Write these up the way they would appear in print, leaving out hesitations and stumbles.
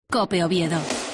COPE Oviedo.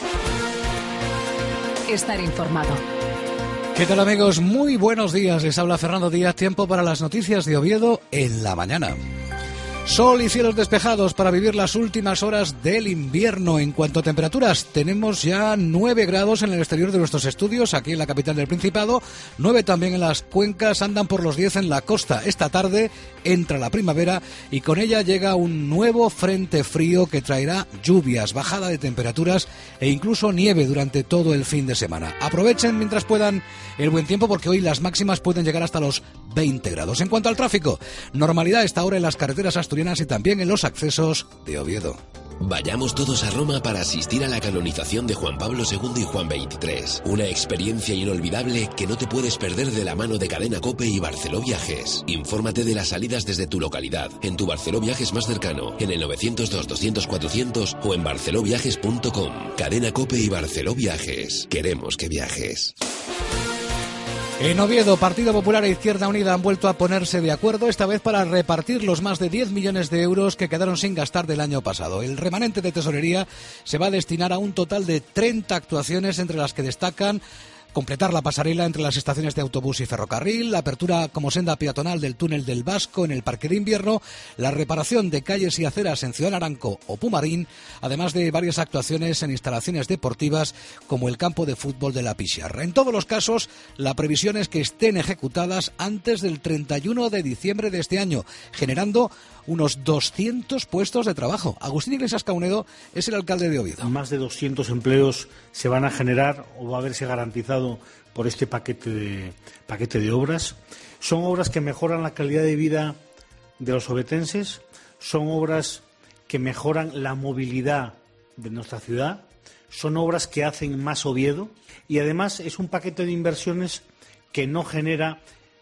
Estar informado. ¿Qué tal, amigos? Muy buenos días. Les habla Fernando Díaz. Tiempo para las noticias de Oviedo en la mañana. Sol y cielos despejados para vivir las últimas horas del invierno. En cuanto a temperaturas, tenemos ya 9 grados en el exterior de nuestros estudios, aquí en la capital del Principado, 9 también en las cuencas, andan por los 10 en la costa. Esta tarde entra la primavera y con ella llega un nuevo frente frío que traerá lluvias, bajada de temperaturas e incluso nieve durante todo el fin de semana. Aprovechen mientras puedan el buen tiempo porque hoy las máximas pueden llegar hasta los 20 grados. En cuanto al tráfico, normalidad a esta hora en las carreteras asturianas y también en los accesos de Oviedo. Vayamos todos a Roma para asistir a la canonización de Juan Pablo II y Juan XXIII. Una experiencia inolvidable que no te puedes perder de la mano de Cadena COPE y Barceló Viajes. Infórmate de las salidas desde tu localidad, en tu Barceló Viajes más cercano, en el 902-200-400 o en barceloviajes.com. Cadena COPE y Barceló Viajes. Queremos que viajes. En Oviedo, Partido Popular e Izquierda Unida han vuelto a ponerse de acuerdo, esta vez para repartir los más de 10 millones de euros que quedaron sin gastar del año pasado. El remanente de tesorería se va a destinar a un total de 30 actuaciones, entre las que destacan completar la pasarela entre las estaciones de autobús y ferrocarril, la apertura como senda peatonal del túnel del Vasco en el Parque de Invierno, la reparación de calles y aceras en Ciudad Naranco o Pumarín, además de varias actuaciones en instalaciones deportivas como el campo de fútbol de la Pixarra. En todos los casos, la previsión es que estén ejecutadas antes del 31 de diciembre de este año, generando unos 200 puestos de trabajo. Agustín Iglesias Caunedo es el alcalde de Oviedo. Más de 200 empleos se van a generar o va a haberse garantizado por este paquete de obras. Son obras que mejoran la calidad de vida de los ovetenses, son obras que mejoran la movilidad de nuestra ciudad, son obras que hacen más Oviedo y además es un paquete de inversiones que no genera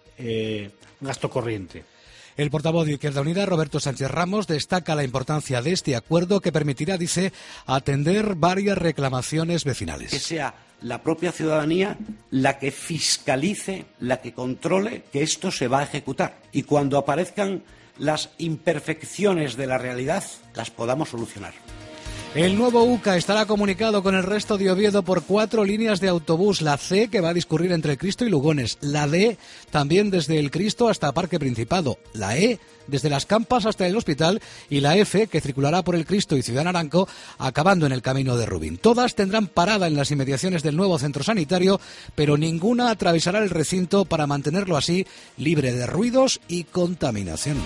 gasto corriente. El portavoz de Izquierda Unida, Roberto Sánchez Ramos, destaca la importancia de este acuerdo que permitirá, dice, atender varias reclamaciones vecinales. Que sea la propia ciudadanía la que fiscalice, la que controle que esto se va a ejecutar. Y cuando aparezcan las imperfecciones de la realidad, las podamos solucionar. El nuevo UCA estará comunicado con el resto de Oviedo por 4 líneas de autobús. La C, que va a discurrir entre el Cristo y Lugones. La D, también desde el Cristo hasta Parque Principado. La E, desde las Campas hasta el Hospital. Y la F, que circulará por el Cristo y Ciudad Naranco, acabando en el Camino de Rubín. Todas tendrán parada en las inmediaciones del nuevo centro sanitario, pero ninguna atravesará el recinto para mantenerlo así libre de ruidos y contaminación.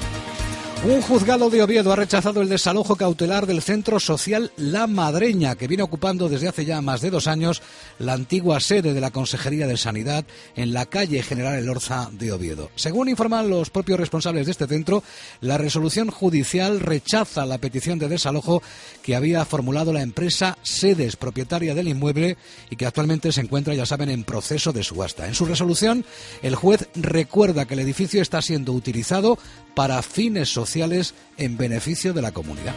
Un juzgado de Oviedo ha rechazado el desalojo cautelar del centro social La Madreña, que viene ocupando desde hace ya más de 2 años la antigua sede de la Consejería de Sanidad en la calle General Elorza de Oviedo. Según informan los propios responsables de este centro, la resolución judicial rechaza la petición de desalojo que había formulado la empresa Sedes, propietaria del inmueble y que actualmente se encuentra, ya saben, en proceso de subasta. En su resolución, el juez recuerda que el edificio está siendo utilizado para fines sociales en beneficio de la comunidad.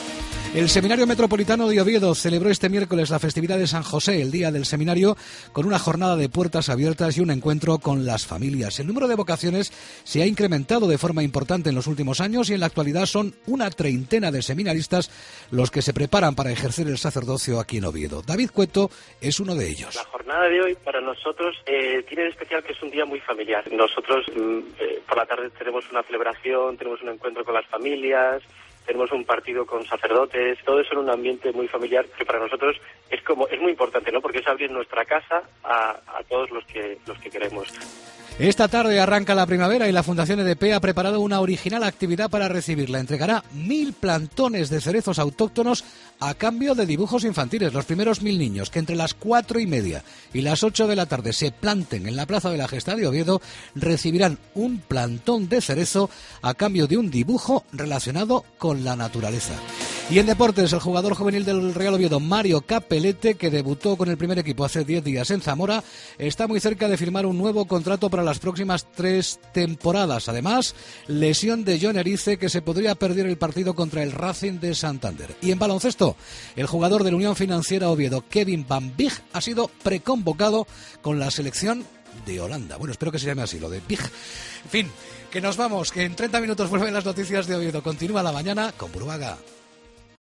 El Seminario Metropolitano de Oviedo celebró este miércoles la festividad de San José, el día del seminario, con una jornada de puertas abiertas y un encuentro con las familias. El número de vocaciones se ha incrementado de forma importante en los últimos años y en la actualidad son una treintena de seminaristas los que se preparan para ejercer el sacerdocio aquí en Oviedo. David Cueto es uno de ellos. La jornada de hoy para nosotros tiene de especial que es un día muy familiar. Nosotros por la tarde tenemos una celebración, tenemos un encuentro con las familias, tenemos un partido con sacerdotes, todo eso en un ambiente muy familiar que para nosotros es muy importante, ¿no? Porque es abrir nuestra casa a todos los que queremos. Esta tarde arranca la primavera y la Fundación EDP ha preparado una original actividad para recibirla. Entregará 1.000 plantones de cerezos autóctonos a cambio de dibujos infantiles. Los primeros 1.000 niños que entre las 4:30 y las 8 de la tarde se planten en la Plaza de la Gestad de Oviedo recibirán un plantón de cerezo a cambio de un dibujo relacionado con la naturaleza. Y en deportes, el jugador juvenil del Real Oviedo, Mario Capelete, que debutó con el primer equipo hace 10 días en Zamora, está muy cerca de firmar un nuevo contrato para las próximas 3 temporadas. Además, lesión de Jon Erice, que se podría perder el partido contra el Racing de Santander. Y en baloncesto, el jugador de la Unión Financiera Oviedo, Kevin Van Big, ha sido preconvocado con la selección de Holanda. Bueno, espero que se llame así, lo de Big. En fin, que nos vamos, que en 30 minutos vuelven las noticias de Oviedo. Continúa la mañana con Burbaga.